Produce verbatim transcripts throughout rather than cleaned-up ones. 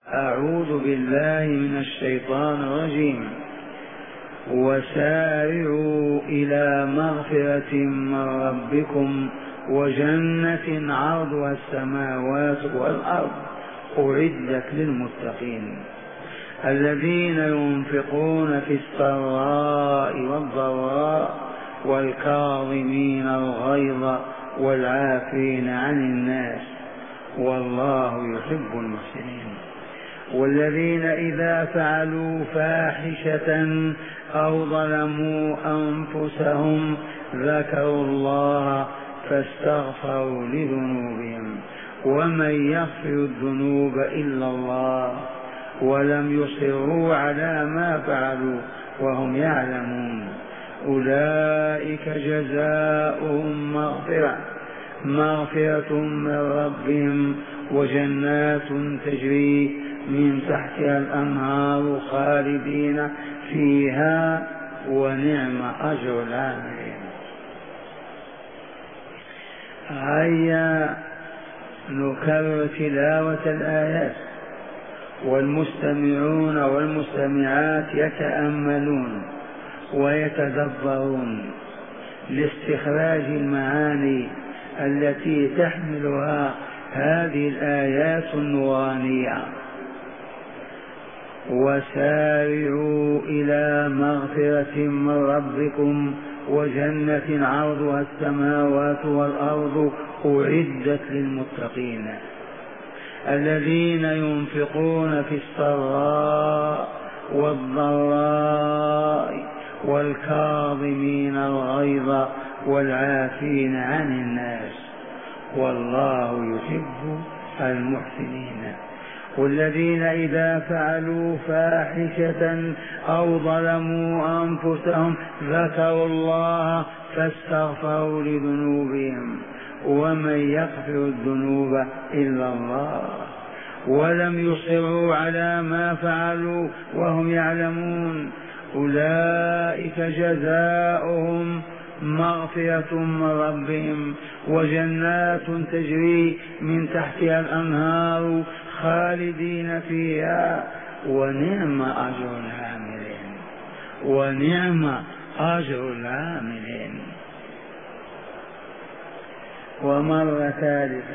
أعوذ بالله من الشيطان الرجيم. وسارعوا إلى مغفرة من ربكم وجنة عرضها السماوات والأرض أعدت للمتقين الذين ينفقون في السراء والضراء والكاظمين الغيظ والعافين عن الناس والله يحب المحسنين. والذين إذا فعلوا فاحشة أو ظلموا أنفسهم ذكروا الله فاستغفروا لذنوبهم ومن يغفر الذنوب إلا الله ولم يصروا على ما فعلوا وهم يعلمون أولئك جزاؤهم مغفرة مغفرة من ربهم وجنات تجري من تحتها الأنهار خالدين فيها ونعم أجر العاملين. هيا نكرر تلاوة الآيات والمستمعون والمستمعات يتأملون ويتدبرون لاستخراج المعاني التي تحملها هذه الآيات النورانية. وسارعوا إلى مغفرة من ربكم وجنة عرضها السماوات والأرض أعدت للمتقين الذين ينفقون في السراء والضراء والكاظمين الغيظ والعافين عن الناس والله يحب المحسنين. والذين إذا فعلوا فاحشة أو ظلموا أنفسهم ذكروا الله فاستغفروا لذنوبهم ومن يغفر الذنوب إلا الله ولم يصروا على ما فعلوا وهم يعلمون أولئك جزاؤهم مغفرة من ربهم وجنات تجري من تحتها الأنهار خالدين فيها ونعم أجر العاملين ونعم أجر العاملين. ومرة ثالثة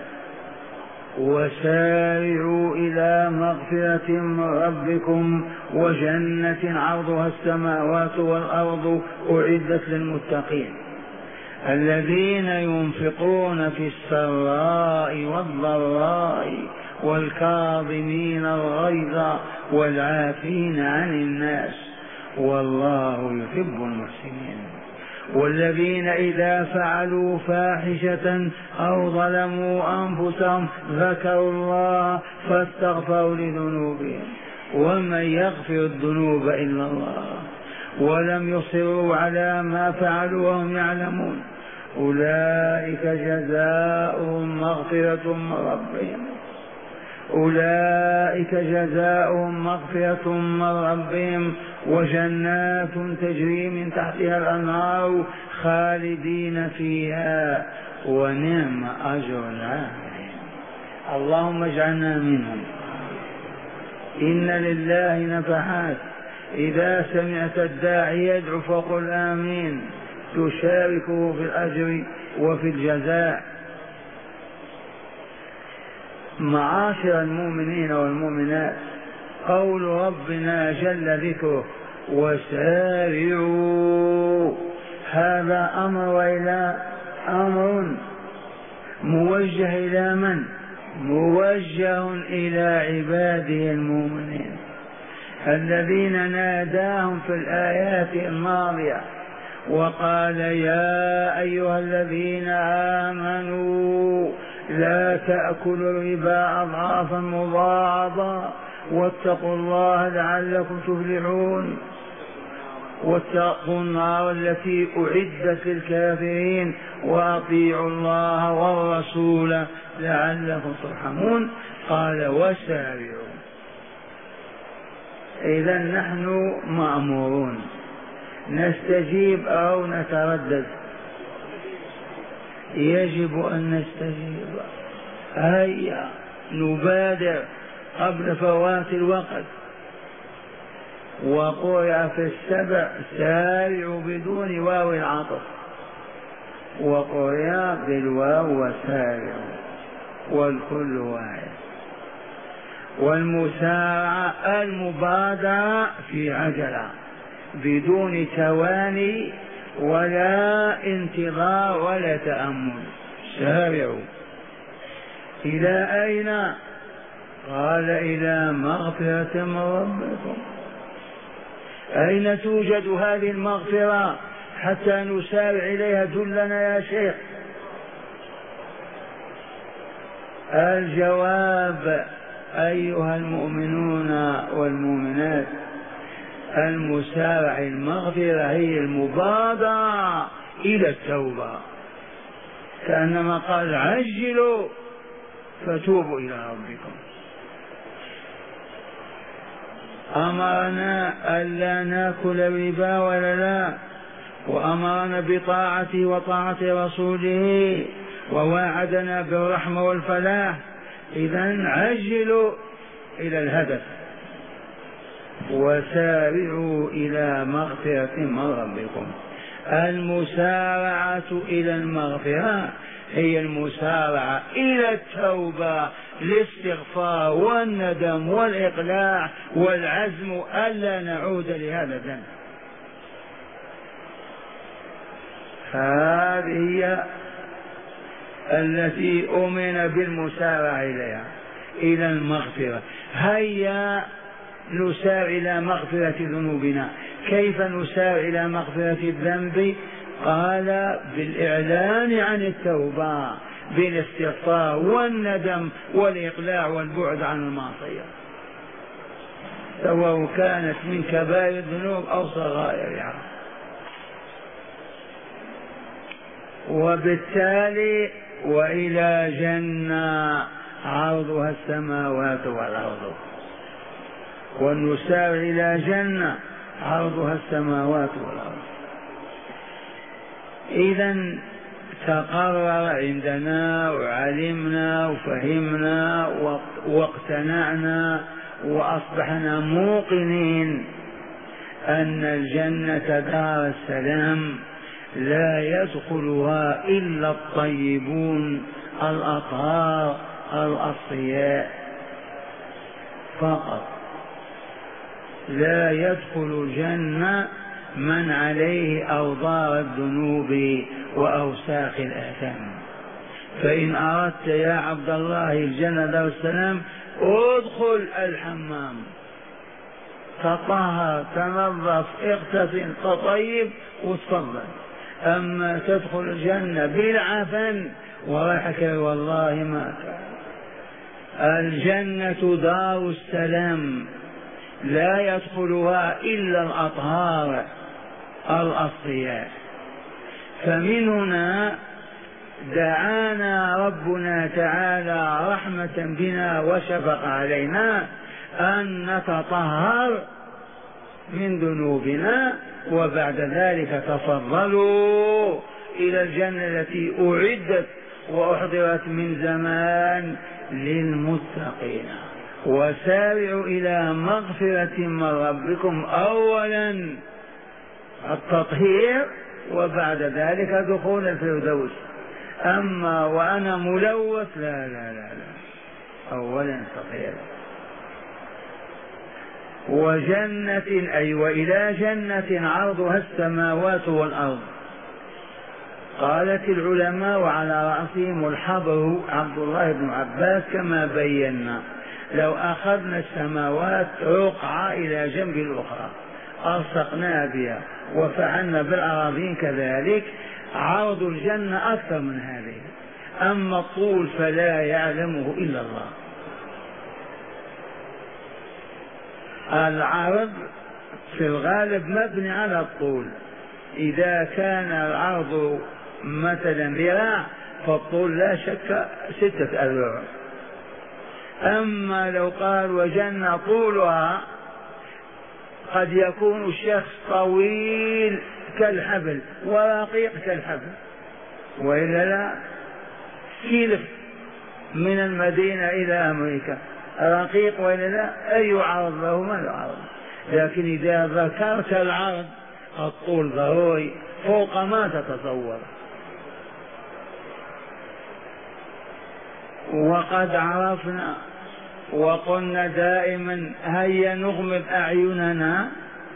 وسارعوا إلى مغفرة من ربكم وجنة عرضها السماوات والأرض أعدت للمتقين الذين ينفقون في السراء والضراء والكاظمين الغيظ والعافين عن الناس والله يحب المحسنين. والذين إذا فعلوا فاحشة أو ظلموا أنفسهم ذكروا الله فاستغفروا لذنوبهم ومن يغفر الذنوب إلا الله ولم يصروا على ما فعلوا وهم يعلمون أولئك جزاؤهم مغفرة من ربهم أولئك جزاؤهم مغفرة من ربهم وجنات تجري من تحتها الأنهار خالدين فيها ونعم أجر العاملين. اللهم اجعلنا منهم. إن لله نفحات إذا سمعت الداعي يدعو فقل آمين تشاركه في الأجر وفي الجزاء. معاشر المؤمنين والمؤمنات قول ربنا جل ذكره وسارعوا هذا أمر وإلى أمر موجه إلى من؟ موجه إلى عباده المؤمنين الذين ناداهم في الآيات الماضية وقال يا أيها الذين آمنوا لا تأكلوا الربا أضعافا مضاعفة واتقوا الله لعلكم تفلحون واتقوا النار التي أعدت للكافرين وأطيعوا الله والرسول لعلكم ترحمون. قال وسارعوا. إذا نحن مأمورون نستجيب أو نتردد؟ يجب أن نستجيب. هيا نبادر قبل فوات الوقت. وقرأ في السبع سارعوا بدون واو العطف، وقرأ بالواو وسارعوا، والكل واحد. والمسارعة المبادرة في عجلة بدون تواني ولا انتظار ولا تأمل. سارعوا إلى أين؟ قال إلى مغفرة من ربكم. أين توجد هذه المغفرة حتى نسارع إليها؟ دلنا يا شيخ. الجواب أيها المؤمنون والمؤمنات، المسارع المغفرة هي المبادرة إلى التوبة، كأنما قال عجلوا فتوبوا إلى ربكم. أمرنا ألا نأكل الربا ولا لا، وأمرنا بطاعته وطاعة رسوله، ووعدنا بالرحمة والفلاح. إذن عجلوا إلى الهدف وسارعوا إلى مغفرة من ربكم. المسارعة إلى المغفرة هي المسارعة إلى التوبة، الاستغفار والندم والإقلاع والعزم ألا نعود لهذا الذنب. هذه هي التي أمن بالمسارعة إليها، إلى المغفرة. هيا نسارع إلى مغفرة ذنوبنا. كيف نسارع إلى مغفرة الذنب؟ قال بالإعلان عن التوبة، بالاستغفار والندم والإقلاع والبعد عن المعصية، سواء كانت من كبائر الذنوب أو صغائرها. وبالتالي وإلى جنة عرضها السماوات والأرض، ونسارع إلى جنة عرضها السماوات والأرض. إذن تقرر عندنا وعلمنا وفهمنا واقتنعنا وأصبحنا موقنين أن الجنة دار السلام لا يدخلها إلا الطيبون الأطهار الأصفياء فقط. لا يدخل الجنة من عليه أوضار الذنوب وأوساخ الآثام. فإن أردت يا عبد الله الجنة دار السلام ادخل الحمام، تطهر، تنظف، اغتسل، تطيب وتفضل. أما تدخل الجنة بالعفن وراحك والله ما كان. الجنة دار السلام لا يدخلها إلا الأطهار الأصفياء. فمن هنا دعانا ربنا تعالى رحمة بنا وشفق علينا أن نتطهر من ذنوبنا، وبعد ذلك تفضلوا إلى الجنة التي أعدت وأحضرت من زمان للمتقين. وسارعوا إلى مغفرة من ربكم، أولا التطهير وبعد ذلك دخول الفردوس. أما وأنا ملوث لا لا لا لا، أولا التطهير. وجنة أي وإلى جنة عرضها السماوات والأرض. قالت العلماء وعلى رأسهم الحبر عبد الله بن عباس كما بينا، لو أخذنا السماوات رقعة إلى جنب الأخرى ألصقناها بها وفعلنا بالأراضين كذلك، عرض الجنة أكثر من هذه. أما الطول فلا يعلمه إلا الله. العرض في الغالب مبني على الطول. إذا كان العرض مثلا ذراع فالطول لا شك ستة أذرع. أما لو قال وجنة طولها قد يكون الشخص طويل كالحبل ورقيق كالحبل، وإلا لا سلف من المدينة إلى أمريكا رقيق ولا لا؟ أي عرض له ما يعرض. لكن إذا ذكرت العرض الطول ضروري فوق ما تتصور. وقد عرفنا وقلنا دائما هيا نغمض أعيننا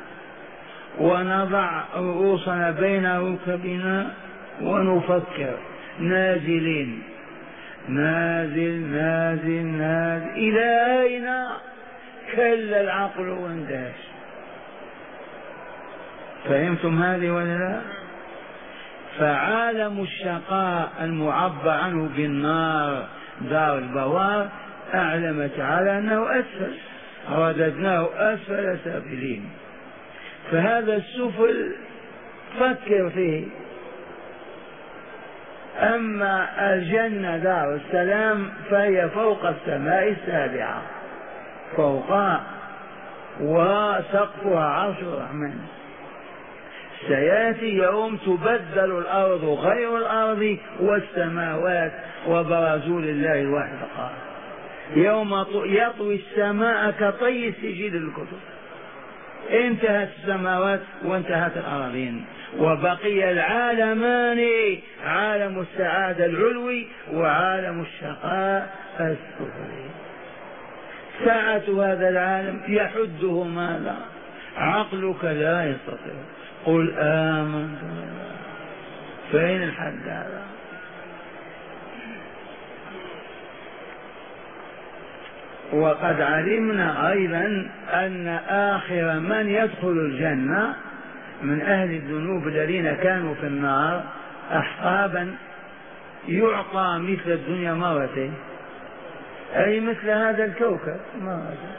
ونضع رؤوسنا بين ركبنا ونفكر نازلين نازل نازل نازل إلى أين؟ كلا العقل واندهش. فهمتم هذه ولا لا؟ فعالم الشقاء المعبر عنه بالنار دار البوار أعلم تعالى أنه أسفل، رددناه أسفل سافلين. فهذا السفل فكر فيه. أما الجنة دار السلام فهي فوق السماء السابعة فوقها وسقفها عرش الرحمن. سيأتي يوم تبدل الأرض غير الأرض والسماوات وبرزوا لله الواحد القهار. يوم يطوي السماء كطي السجل للكتب. انتهت السماوات وانتهت الأراضين وبقي العالمان، عالم السعادة العلوي وعالم الشقاء السفلي. ساعة هذا العالم يحده ماذا؟ عقلك لا يستطيع. قل آمنت. فين الحد هذا؟ وقد علمنا أيضا أن آخر من يدخل الجنة من أهل الذنوب الذين كانوا في النار أحقابا يعطى مثل الدنيا مرتين، أي مثل هذا الكوكب مرتين.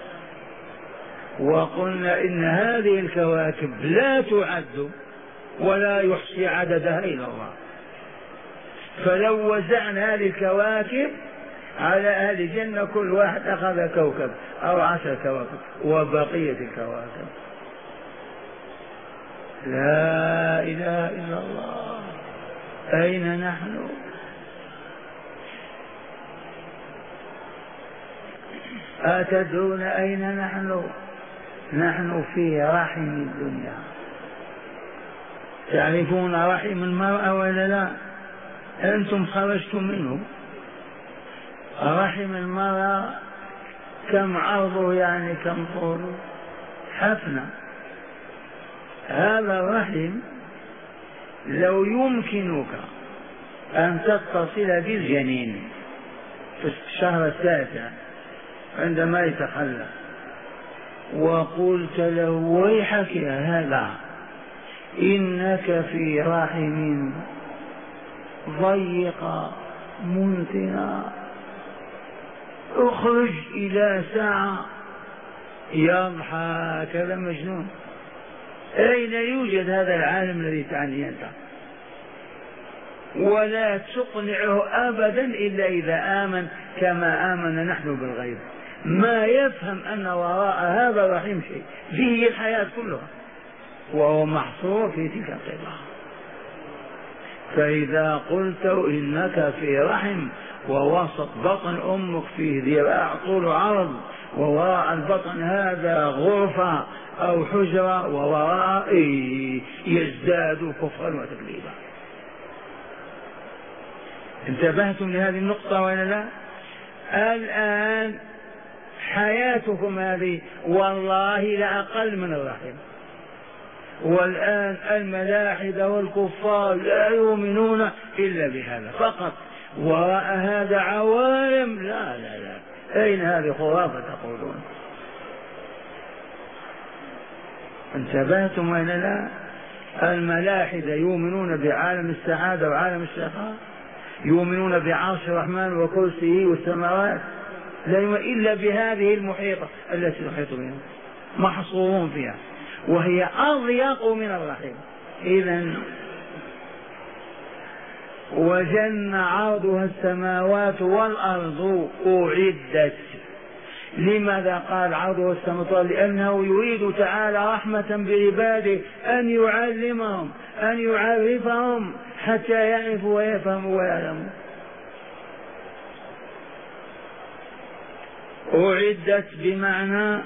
وقلنا إن هذه الكواكب لا تعد ولا يحصي عددها إلا الله. فلو وزعنا هذه الكواكب على أهل الجنة كل واحد أخذ كوكب أو عشر كواكب وبقية الكواكب. لا إله إلا الله. أين نحن؟ أتدرون أين نحن؟ نحن في رحم الدنيا. تعرفون رحم المرأة ولا لا؟ أنتم خرجتم منه. رحم المرأة كم عرضه يعني كم طوله؟ حفنة. هذا الرحم لو يمكنك أن تتصل بالجنين في الشهر التاسع عندما يتخلى وقلت له ويحك يا هذا إنك في رحم ضيق منتنة اخرج إلى ساعة يضحك هذا مجنون. أين يوجد هذا العالم الذي تعني أنت؟ ولا تقنعه أبدا إلا إذا آمن كما آمن نحن بالغيب. ما يفهم أن وراء هذا الرحيم شيء به الحياة كلها وهو محصور في تلك القطعة. فإذا قلت إنك في رحم ووسط بطن أمك فيه ذراع طول عرض ووراء البطن هذا غرفة أو حجرة ووراء يزداد كفرا وتكذيبا. انتبهتم لهذه النقطة ولا لا؟ الآن حياتكم هذه والله لأقل من الرحم. والآن الملاحدة والكفار لا يؤمنون إلا بهذا فقط. وراء هذا عوالم لا لا لا. أين هذه خرافة تقولون؟ انتبهتم ولا لا؟ الملاحدة يؤمنون بعالم السعادة وعالم الشقاء، يؤمنون بعرش الرحمن وكرسيه والسماوات، لا يؤمن إلا بهذه المحيطة التي تحيط بهم، محصورون فيها وهي أضيق من الرحم. إذن وجنة عرضها السماوات والأرض أعدت. لماذا قال عرضها السماوات؟ لأنه يريد تعالى رحمة بعباده أن يعلمهم أن يعرفهم حتى يعرفوا ويفهموا ويعلموا. أعدت بمعنى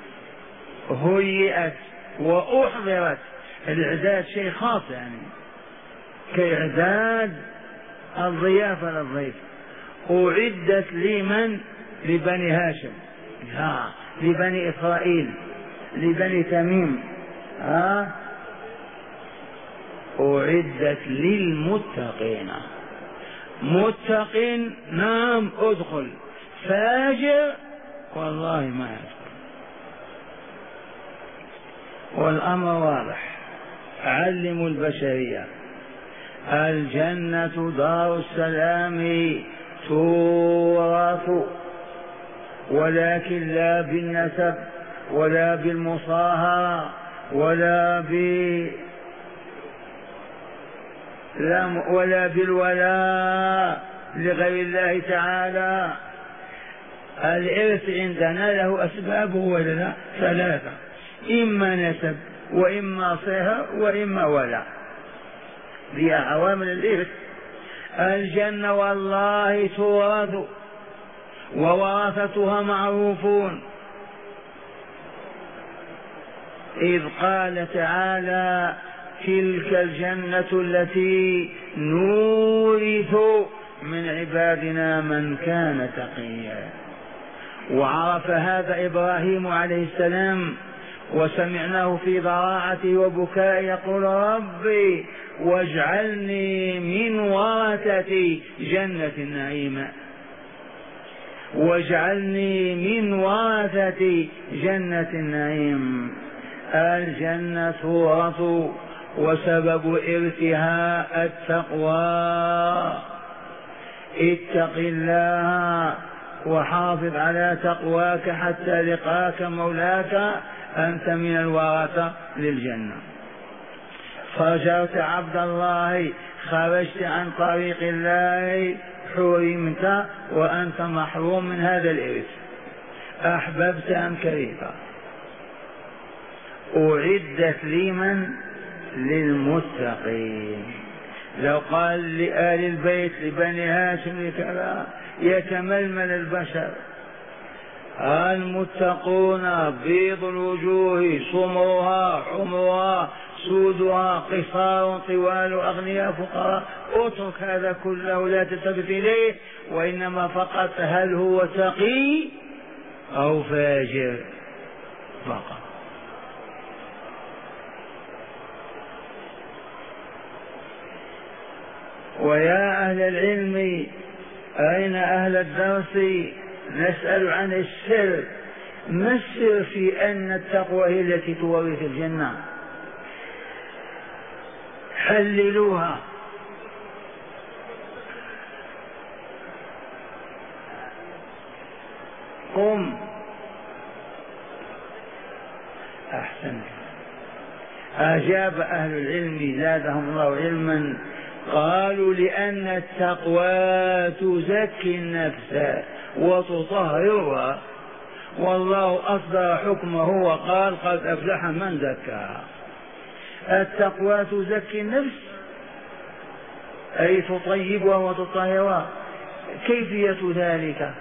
هيئت وأحضرت. الإعداد شيء خاص يعني كإعداد الضيافة للضيف. أعدت لمن؟ لبني هاشم، ها لبني إسرائيل، لبني تميم. ها أعدت للمتقين. متق نعم ادخل، فاجر والله ما يدخل. والأمر واضح. علموا البشرية الجنة دار السلام تورث، ولكن لا بالنسب ولا بالمصاهرة ولا ب ولا بالولاء لغير الله تعالى. الإرث عندنا له أسبابه ولا لا؟ ثلاثة: إما نسب وإما صهر وإما ولاء، هي عوامل الإرث. الجنة والله تورث وورثتها معروفون، إذ قال تعالى: تلك الجنة التي نورث من عبادنا من كان تقيا. وعرف هذا إبراهيم عليه السلام، وسمعناه في ضراعته وبكائه يقول: ربي واجعلني من ورثة جنة النعيم، واجعلني من ورثة جنة النعيم. الجنة تورث، وسبب إرثها التقوى. اتق الله وحافظ على تقواك حتى لقاك مولاك، أنت من الورثة للجنة. فجرت عبد الله، خرجت عن طريق الله، حرمت وأنت محروم من هذا الإرث، أحببت أم كرهت. أعدت لمن؟ للمتقين. لو قال لآل البيت لبني هاشم لكذا يتململ البشر. المتقون بيض الوجوه سمرها حمرها سودها قصار طوال أغنياء فقراء. اترك هذا كله لا تلتفت إليه، وإنما فقط هل هو تقي أو فاجر فقط. ويا أهل العلم أين أهل الدرس؟ نسأل عن السر. ما السر في أن التقوى هي التي تورث الجنة؟ حللوها. قم. أحسن. أجاب أهل العلم زادهم الله علما، قالوا: لأن التقوى تزكي النفس وتطهرها، والله أصدر حكمه وقال: قد أفلح من زكاها. التقوى تزكي النفس أي تطيبها وتطهرها. كيفية ذلك؟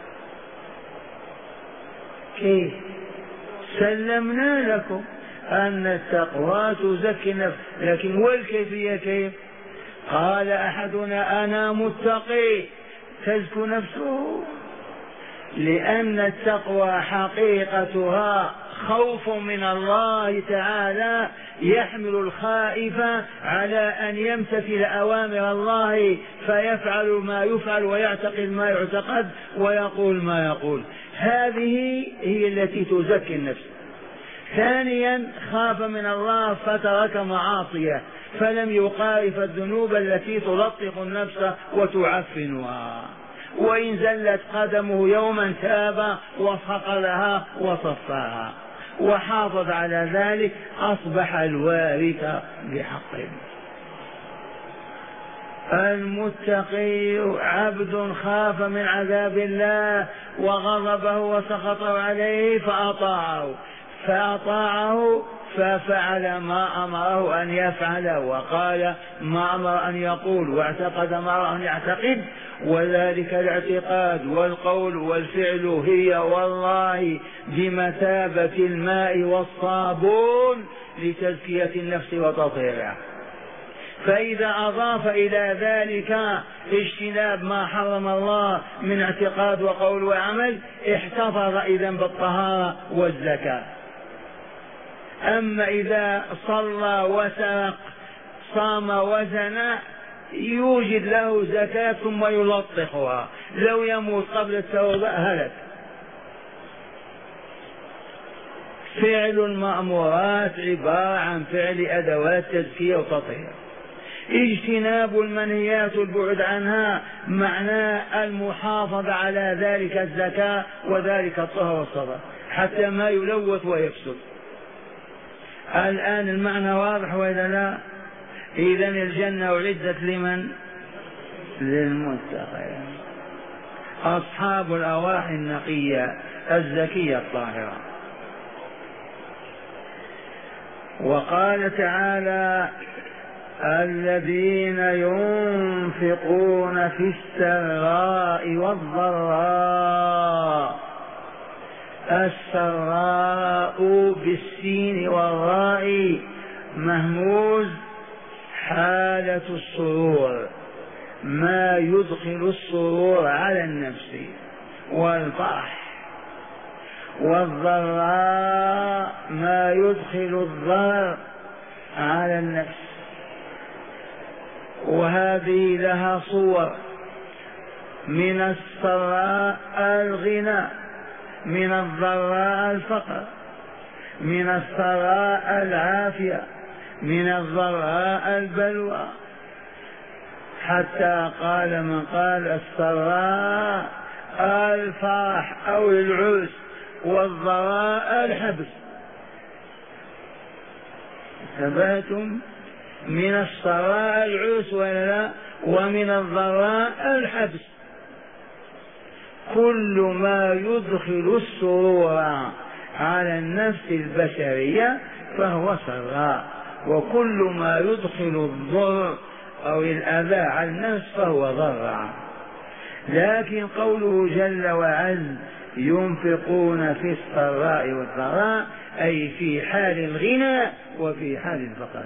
كيف؟ سلمنا لكم أن التقوى تزكي النفس، لكن والكيفية كيف؟ قال أحدنا: أنا متقي، تزكو نفسه. لأن التقوى حقيقتها خوف من الله تعالى يحمل الخائف على أن يمتثل أوامر الله فيفعل ما يفعل ويعتقد ما يعتقد ويقول ما يقول. هذه هي التي تزكي النفس. ثانيا خاف من الله فترك معاصيه، فلم يقارف الذنوب التي تلطخ النفس وتعفنها، وإن زلت قدمه يوما تاب وصقلها وصفاها وحافظ على ذلك، أصبح الوارث بحقه. المتقي عبد خاف من عذاب الله وغضبه وسخطه عليه فأطاعه فأطاعه ففعل ما أمره أن يفعل، وقال ما أمر أن يقول، واعتقد ما أمر أن يعتقد. وذلك الاعتقاد والقول والفعل هي والله بمثابة الماء والصابون لتزكية النفس وتطهيرها. فإذا أضاف إلى ذلك اجتناب ما حرم الله من اعتقاد وقول وعمل احتفظ إذن بالطهارة والزكاة. أما إذا صلى وسرق صام وزنى يوجد له زكاة ثم يلطخها، لو يموت قبل التوبة هلك. فعل المأمورات عبارة عن فعل أدوات تزكية وتطهير. اجتناب المنهيات البعد عنها معناه المحافظة على ذلك الزكاة وذلك الطهر والصلاة حتى ما يلوث ويفسد. الآن المعنى واضح وإلا لا؟ إذن الجنة أعدت لمن؟ للمتقين، أصحاب الأرواح النقية الزكية الطاهرة. وقال تعالى الذين ينفقون في السراء والضراء. السراء بالسين والراء مهموز حالة السرور، ما يدخل السرور على النفس والفرح، والضراء ما يدخل الضرر على النفس. وهذه لها صور: من السراء الغنى، من الضراء الفقر، من السراء العافية، من الضراء البلوى، حتى قال من قال السراء الفرح أو العرس، والضراء الحبس. ثبتم؟ من السراء العرس ولا، ومن الضراء الحبس. كل ما يدخل السرور على النفس البشرية فهو سراء، وكل ما يدخل الضر أو الأذى على النفس فهو ضر. لكن قوله جل وعز ينفقون في السراء والضراء أي في حال الغنى وفي حال الفقر،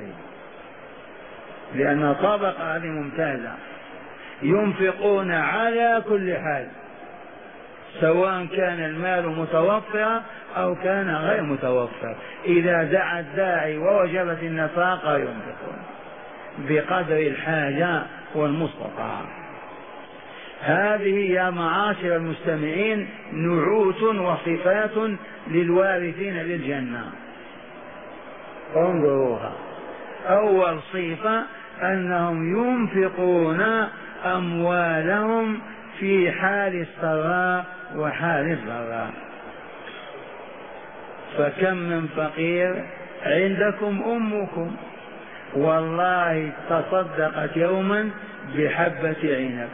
لأن طبقة هذه ممتازة. ينفقون على كل حال، سواء كان المال متوفرا أو كان غير متوفر. إذا دعا الداعي ووجبت النفاقة ينفقون بقدر الحاجة والمستطاع. هذه يا معاشر المستمعين نعوت وصفات للوارثين للجنة. انظروها. أول صفة أنهم ينفقون أموالهم في حال السراء وحال الضراء. فكم من فقير عندكم أمكم والله تصدقت يوما بحبة عنب،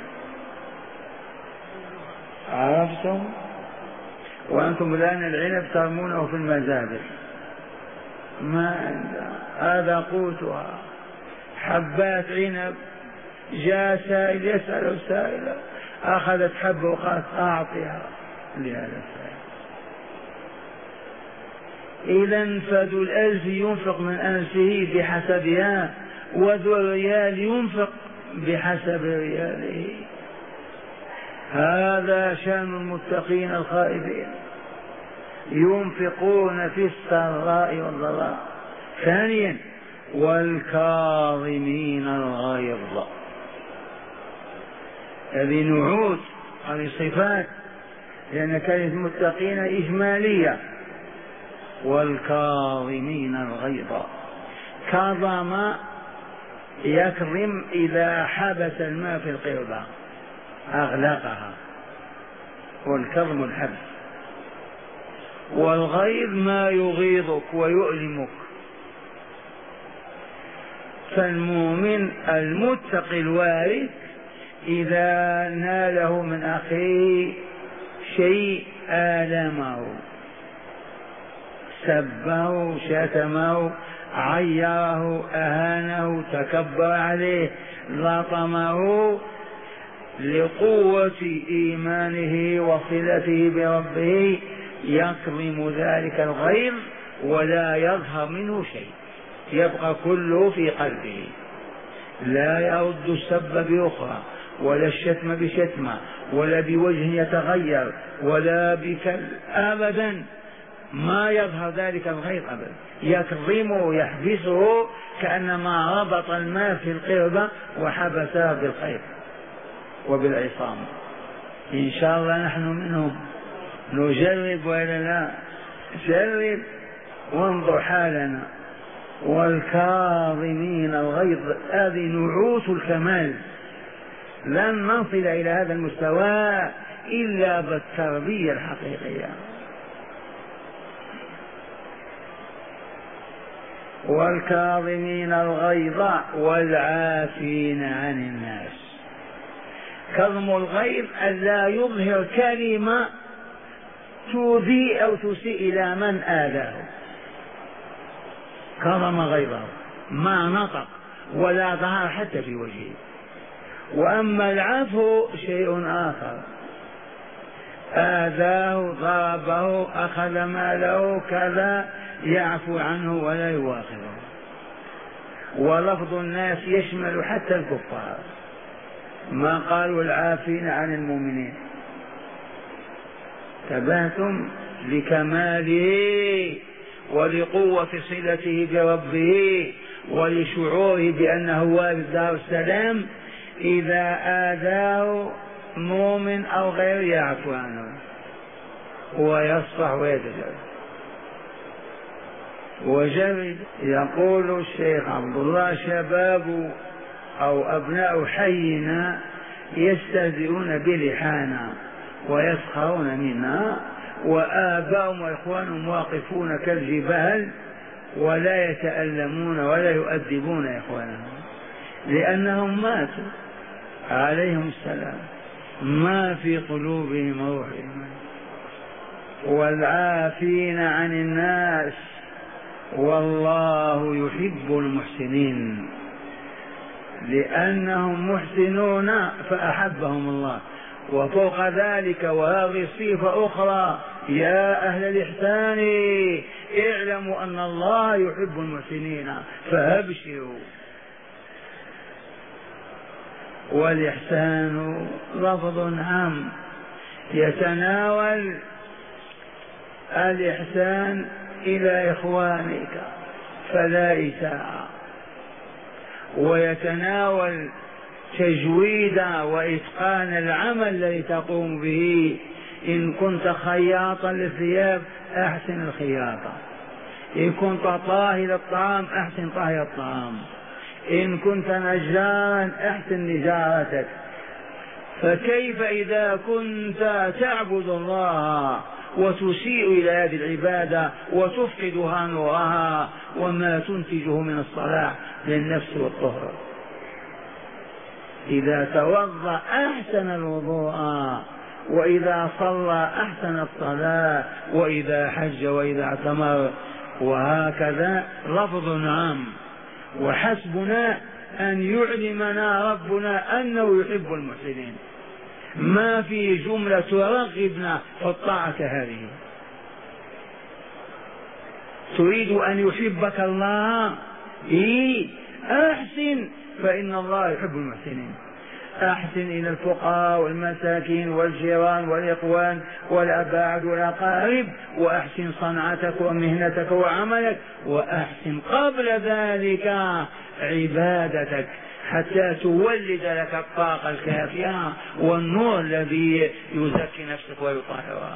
عرفتم؟ وأنتم الآن العنب ترمونه في المزابل، ما عندها، هذا قوتها حبات عنب. جاء سائل يسأل سائلا، أخذت حبة وقالت أعطيها لهذا السائل. إذا فذو الألف ينفق من ألفه بحسبها، وذو الريال ينفق بحسب رياله. هذا شأن المتقين الخائفين، ينفقون في السراء والضراء. ثانيا والكاظمين الغيظ. هذه نعوت، هذه صفات، لأن كلمة المتقين إجمالية. والكاظمين الغيظ، كظم يكظم إذا حبس الماء في القربة أغلقها، والكظم الحبس. والغيظ ما يغيظك ويؤلمك. فالمؤمن المتقي الوارث إذا ناله من أخيه شيء آلمه سبه شتمه عيره أهانه تكبر عليه لطمه، لقوة إيمانه وصلته بربه يكظم ذلك الغيظ ولا يظهر منه شيء، يبقى كله في قلبه، لا يرد السب بأخرى ولا الشتم بشتمة ولا بوجه يتغير ولا بكل أبدا، ما يظهر ذلك الغيظ أبدا، يكظمه يحبسه كأنما ربط الماء في القربة وحبسها بالخيط وبالعصام. إن شاء الله نحن منهم، نجرب ولا لا؟ جرب وانظر حالنا. والكاظمين الغيظ، هذه نعوت الكمال، لن نصل إلى هذا المستوى إلا بالتربية الحقيقية. والكاظمين الغيظ والعافين عن الناس. كظم الغيظ ألا يظهر كلمة تؤذي أو تسيء إلى من آذاه، كظم غيظه، ما نطق ولا ظهر حتى في وجهه. وأما العفو شيء آخر، آذاه ضربه أخذ ماله كذا يعفو عنه ولا يواخذه. ولفظ الناس يشمل حتى الكفار، ما قالوا العافين عن المؤمنين. تبهتم لكماله ولقوة صلته بربه ولشعوره بأنه وارث دار السلام، إذا آذاه مؤمن أو غير يعفو عنه ويصفح ويتجاوز. وجرد. يقول الشيخ عبد الله: شباب أو أبناء حينا يستهزئون بلحانا ويسخرون منا، وآباؤهم وإخوانهم واقفون كالجبال ولا يتألمون ولا يؤدبون إخوانهم، لأنهم ماتوا عليهم السلام، ما في قلوبهم روح إيمان. والعافين عن الناس، والله يحب المحسنين، لأنهم محسنون فأحبهم الله. وفوق ذلك وهذه صفة أخرى: يا أهل الإحسان اعلموا أن الله يحب المحسنين فأبشروا. والإحسان لفظ عام يتناول الإحسان إلى إخوانك فلا إساءة، ويتناول تجويد وإتقان العمل الذي تقوم به. إن كنت خياطا للثياب أحسن الخياطة، إن كنت طاهي الطعام أحسن طهي الطعام، إن كنت نجارا أحسن نجارتك. فكيف إذا كنت تعبد الله وتسيء إلى هذه العبادة وتفقدها نورها وما تنتجه من الصلاح للنفس والطهر؟ إذا توضأ أحسن الوضوء، وإذا صلى أحسن الصلاة، وإذا حج وإذا اعتمر، وهكذا لفظ عام. وحسبنا أن يعلمنا ربنا أنه يحب المحسنين، ما في جملة ترغبنا في الطاعة هذه. تريد أن يحبك الله؟ إيه، أحسن، فإن الله يحب المحسنين. أحسن إلى الفقراء والمساكين والجيران والإخوان والأباعد والأقارب، وأحسن صنعتك ومهنتك وعملك، وأحسن قبل ذلك عبادتك حتى تولد لك الطاقة الكافية والنور الذي يزكي نفسك ويطهرها.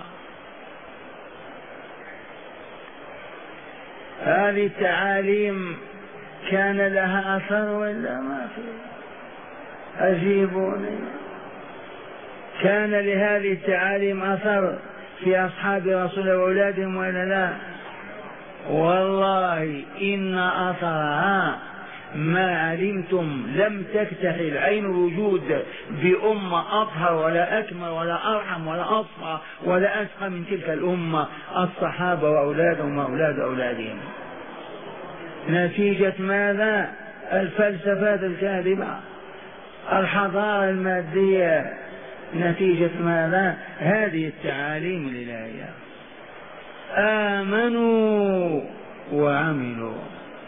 هذه التعاليم كان لها أثر ولا ما في؟ أجيبوني. كان لهذه التعاليم أثر في أصحاب رسول وأولادهم ولا لا؟ والله إن أثرها ما علمتم لم تكتحل العين الوجود بأمة أطهر ولا أكمل ولا أرحم ولا أصفى ولا أسقى من تلك الأمة، الصحابة وأولادهم وأولاد أولادهم. نتيجة ماذا؟ الفلسفات الكاذبة، الحضارة المادية. نتيجة ماذا؟ هذه التعاليم الإلهية. آمنوا وعملوا،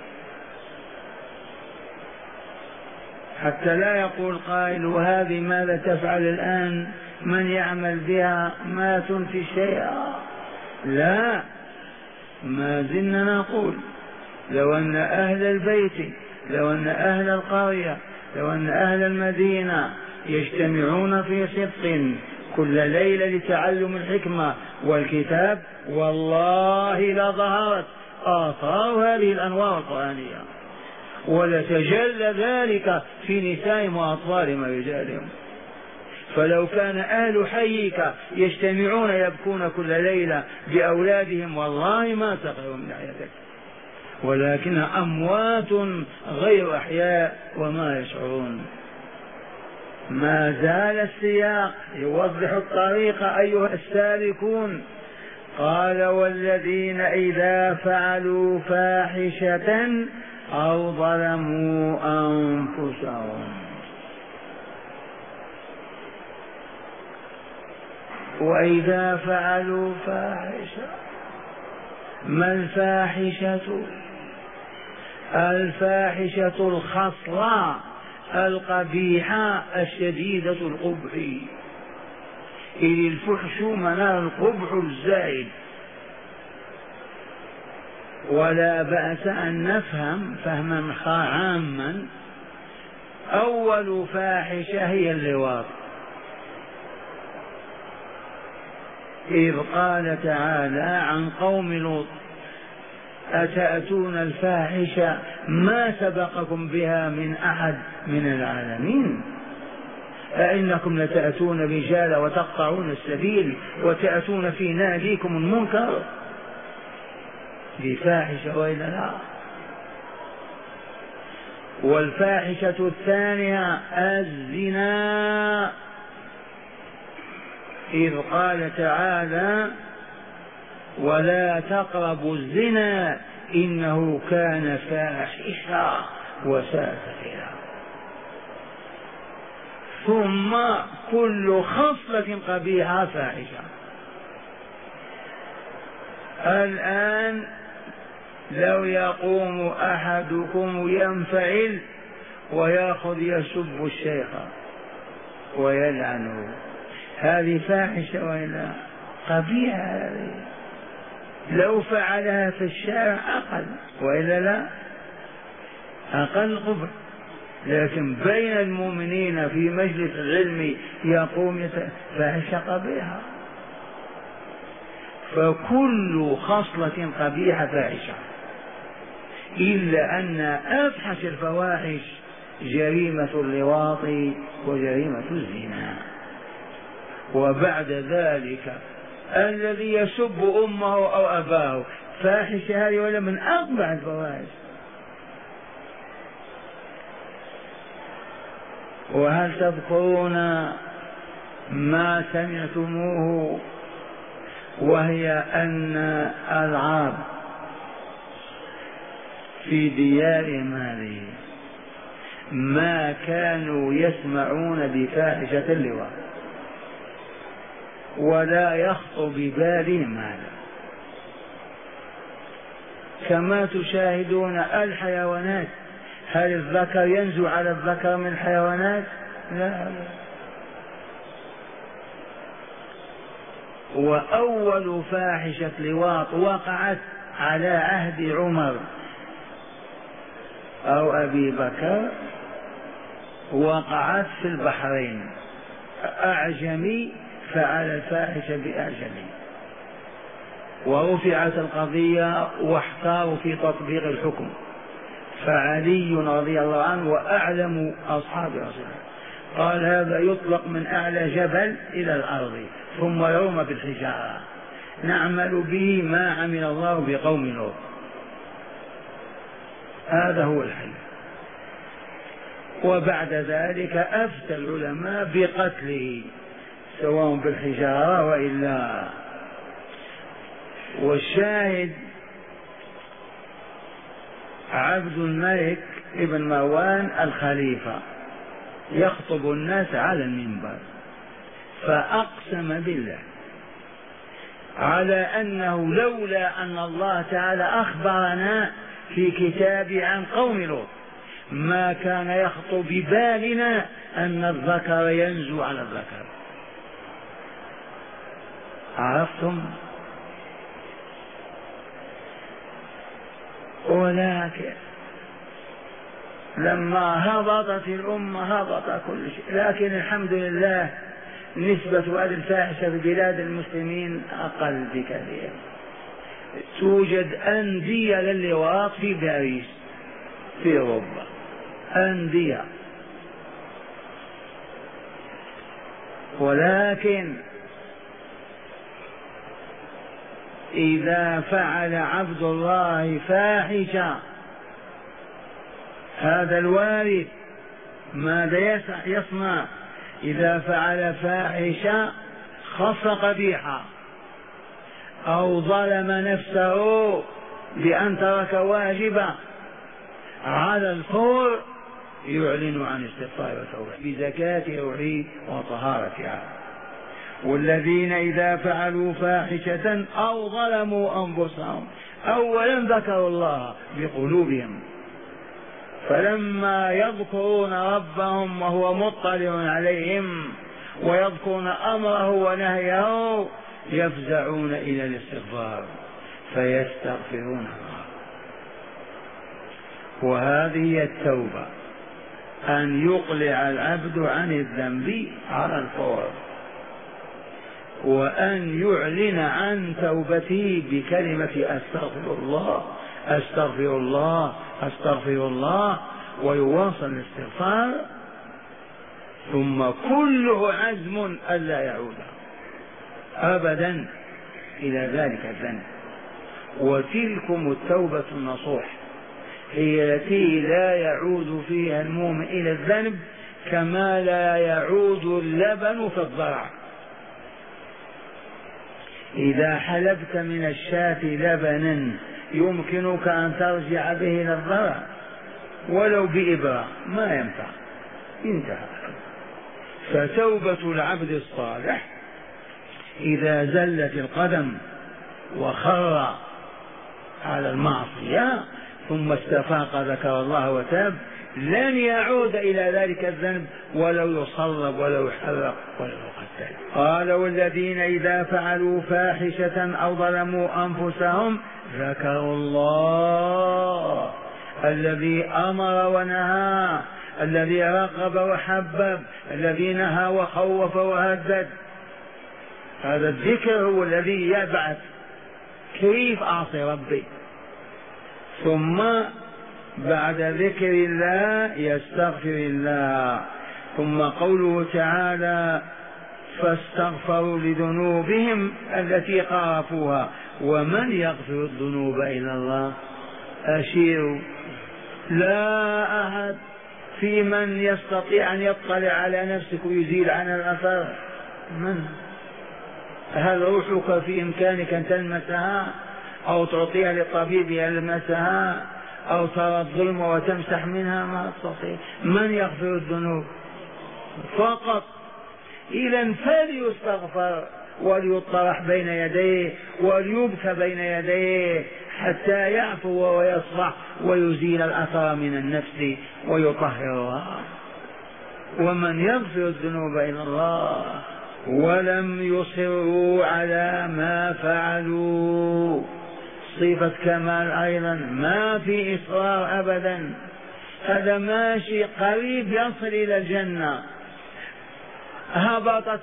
حتى لا يقول قائل وهذه ماذا تفعل الآن؟ من يعمل بها ما تنفي شيئا. لا، ما زلنا نقول لو أن أهل البيت، لو أن أهل القرية، لو أن أهل المدينة يجتمعون في صدق كل ليلة لتعلم الحكمة والكتاب، والله لظهرت آثار هذه الأنوار القرآنية، ولتجلى ذلك في نسائهم وأطفالهم ورجالهم. فلو كان أهل حيك يجتمعون يبكون كل ليلة بأولادهم والله ما سقوا من حياتك، ولكن أموات غير أحياء وما يشعرون. ما زال السياق يوضح الطريق أيها السالكون. قال والذين إذا فعلوا فاحشة أو ظلموا أنفسهم. وإذا فعلوا فاحشة، ما الفاحشة؟ الفاحشة الخصلة القبيحة الشديدة القبح، إذ الفحش منال القبح الزائد. ولا بأس أن نفهم فهما عاما. أول فاحشة هي اللواط، إذ قال تعالى عن قوم لوط أتأتون الفاحشة ما سبقكم بها من أحد من العالمين، أئنكم لتأتون الرجال وتقطعون السبيل وتأتون في ناديكم المنكر. بفاحشة وإلا لا؟ والفاحشة الثانية الزنا، إذ قال تعالى ولا تقربوا الزنا إنه كان فاحشة وساء سبيلا. ثم كل خصلة قبيحة فاحشة. الآن لو يقوم أحدكم ينفعل ويأخذ يسب الشيخ ويلعنه، هذه فاحشة وإلا قبيحة؟ هذه لو فعلها في الشارع أقل وإلا لا أقل قبح، لكن بين المؤمنين في مجلس العلم يقوم فاحشة قبيحة. فكل خصلة قبيحة فاحشة، إلا أن أفحش الفواحش جريمة اللواط وجريمة الزنا. وبعد ذلك الذي يسب أمه أو أباه فاحشة هذه ولا من أقبح الفواحش. وهل تذكرون ما سمعتموه وهي أن العرب في ديارهم هذه ما كانوا يسمعون بفاحشة اللواط ولا يخطر ببالهم هذا، كما تشاهدون الحيوانات. هل الذكر ينزو على الذكر من الحيوانات؟ لا. وأول فاحشة لواط وقعت على عهد عمر أو أبي بكر، وقعت في البحرين. أعجمي فعل الفاحشة بأعجمي، ورفعت القضية واحتاروا في تطبيق الحكم، فعلي رضي الله عنه وأعلم أصحاب رسول الله قال هذا يطلق من أعلى جبل إلى الأرض ثم يرمى بالحجارة، نعمل به ما عمل الله بقوم لوط. هذا هو الحل. وبعد ذلك أفتى العلماء بقتله سواء بالحجارة وإلا. والشاهد عبد الملك ابن مروان الخليفة يخطب الناس على المنبر، فأقسم بالله على أنه لولا أن الله تعالى أخبرنا في كتابه عن قوم لوط ما كان يخطر ببالنا أن الذكر ينزو على الذكر. عرفتم؟ ولكن لما هبطت الأمة هبط كل شيء. لكن الحمد لله نسبة هذه الفاحشة في بلاد المسلمين أقل بكثير. توجد أندية للواط في باريس في أوروبا، أندية. ولكن إذا فعل عبد الله فاحشة هذا الوارث ماذا يصنع؟ إذا فعل فاحشة خص قبيحة أو ظلم نفسه بأن ترك واجبا على الفور يعلن عن استغفار وتوبة بزكاة روحه وطهارتها. والذين إذا فعلوا فاحشة أو ظلموا أنفسهم أولا ذكروا الله بقلوبهم، فلما يذكرون ربهم وهو مطلع عليهم ويذكرون أمره ونهيه يفزعون إلى الاستغفار فيستغفرون الله. وهذه التوبة أن يقلع العبد عن الذنب على الفور، وأن يعلن عن توبته بكلمة أستغفر الله أستغفر الله أستغفر الله ويواصل الاستغفار، ثم كله عزم ألا يعود أبدا إلى ذلك الذنب. وتلكم التوبة النصوح هي التي لا يعود فيها المؤمن إلى الذنب كما لا يعود اللبن في الضرع. إذا حلبت من الشاة لبنا يمكنك أن ترجع به إلى الضرع ولو بإبرة، ما ينفع، انتهى. فتوبة العبد الصالح إذا زلت القدم وخر على المعصية ثم استفاق ذكر الله وتاب لن يعود إلى ذلك الذنب ولو يصلب ولو يحرق ولو يقتل. قال والذين إذا فعلوا فاحشة أو ظلموا أنفسهم ذكروا الله الذي أمر ونهى، الذي رغب وحبب، الذي نهى وخوف وهدد. هذا الذكر هو الذي يبعث كيف أعصي ربي. ثم بعد ذكر الله يستغفر الله. ثم قوله تعالى فاستغفروا لذنوبهم التي قارفوها ومن يغفر الذنوب إلا الله. أشيروا لا أحد في من يستطيع أن يطلع على نفسك ويزيل عنها الأثر. من؟ هل روحك في إمكانك أن تلمسها أو تعطيها للطبيب يلمسها أو ترى الظلم وتمسح منها؟ ما تستطيع. من يغفر الذنوب فقط. إذا فليستغفر وليطرح بين يديه وليبكى بين يديه حتى يعفو ويصفح ويزيل الأثر من النفس ويطهرها. ومن يغفر الذنوب إلا الله. ولم يصروا على ما فعلوا، صفة كمال أيضا، ما في إصرار أبدا. هذا ماشي قريب يصل إلى الجنة، هبطت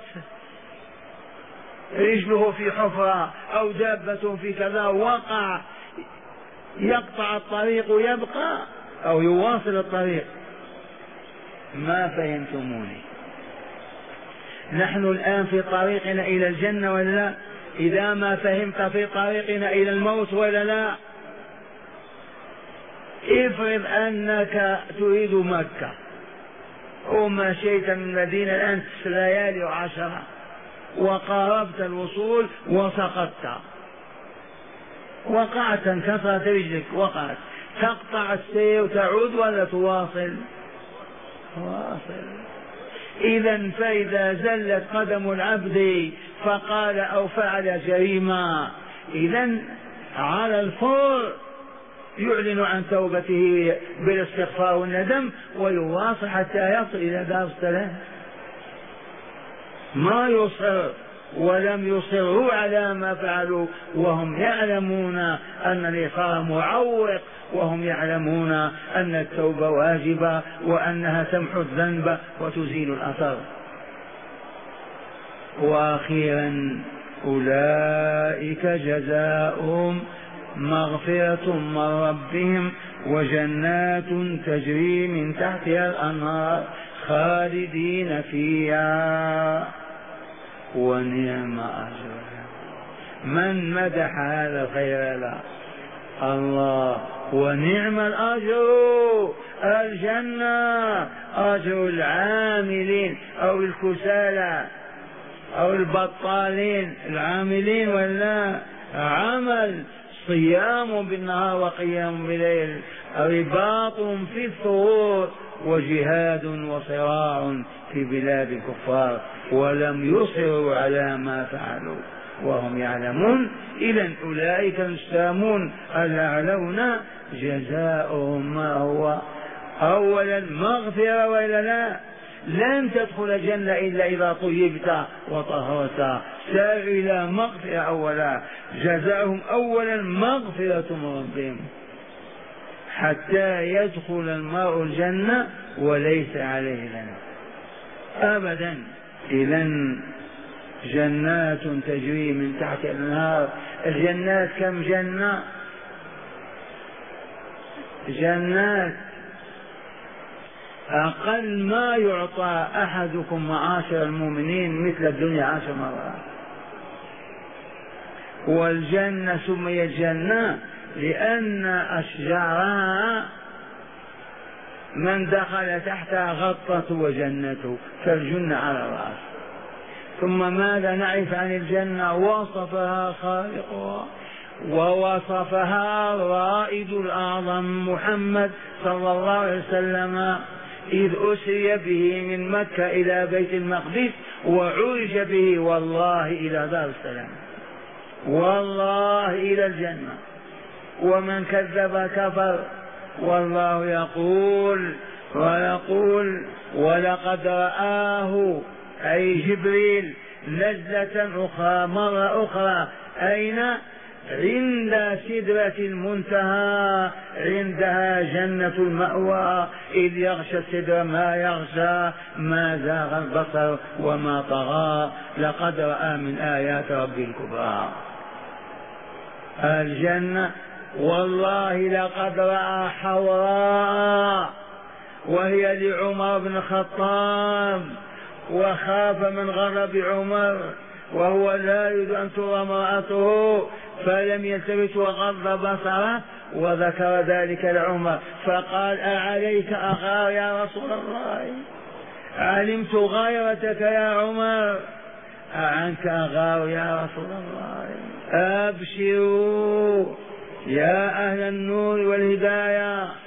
رجله في حفرة أو دابة في كذا وقع، يقطع الطريق ويبقى أو يواصل الطريق. ما فهمتموني؟ نحن الآن في طريقنا إلى الجنة ولا لا؟ إذا ما فهمت في طريقنا إلى الموت ولا لا؟ افرض أنك تريد مكة ومشيت من المدينة الآن تسع ليالي وعشرة وقاربت الوصول وسقطت، وقعت، انكسرت رجلك، وقعت، تقطع السير وتعود ولا تواصل؟ واصل. إذا فإذا زلت قدم العبد فقال أو فعل جريمة، إذا على الفور يعلن عن توبته بالاستغفار والندم ويواصل حتى يصل إلى دار السلام. ما يصر، ولم يصروا على ما فعلوا وهم يعلمون أن الإصرار معوق، وهم يعلمون أن التوبة واجبة وأنها تمحو الذنب وتزيل الأثر. وأخيرا أولئك جزاؤهم مغفرة من ربهم وجنات تجري من تحتها الأنهار خالدين فيها ونعم أجر. من مدح هذا الخير؟ لا الله. ونعم الأجر الجنة، أجر العاملين أو الكسالى أو البطالين، العاملين ولا عمل، صيام بالنهار وقيام بالليل، رباط في الثغور، وجهاد وصراع في بلاد الكفار، ولم يصروا على ما فعلوا وهم يعلمون. إذن أولئك السامون الأعلون جزاؤهم ما هو أولا مغفرة، وإلا لا لن تدخل الجنة إلا إذا طيبت وطهرت. سار إلى مغفرة أولا، جزاؤهم أولا مغفرة من ربهم حتى يدخل المرء الجنة وليس عليه ذنب أبدا. إذن جنات تجري من تحت الأنهار. الجنات كم جنة؟ جنات أقل ما يعطى أحدكم معاشر المؤمنين مثل الدنيا عشر مرات. والجنة سميت جنة لأن أشجارها من دخل تحتها غطته وجنته كالجنة على الرأس. ثم ماذا نعرف عن الجنة؟ وصفها خالقها ووصفها الرائد الأعظم محمد صلى الله عليه وسلم إذ أسري به من مكة إلى بيت المقدس وعرج به والله إلى دار السلام، والله إلى الجنة. ومن كذب كفر. والله يقول ويقول ولقد رآه أي جبريل نزلة أخرى مرة أخرى. أين؟ عند سدرة المنتهى، عندها جنة المأوى، إذ يغشى السدر ما يغشى، ما زاغ البصر وما طغى، لقد رأى من آيات ربه الكبرى. الجنة والله لقد رأى حوراء وهي لعمر بن الخطاب، وخاف من غضب عمر وهو لا يريد أن ترى امرأته فلم يلتفت وغض بصره، وذكر ذلك لعمر فقال أعليك أغار يا رسول الله؟ علمت غيرتك يا عمر، أعنك أغار يا رسول الله؟ أبشروا يا أهل النور والهداية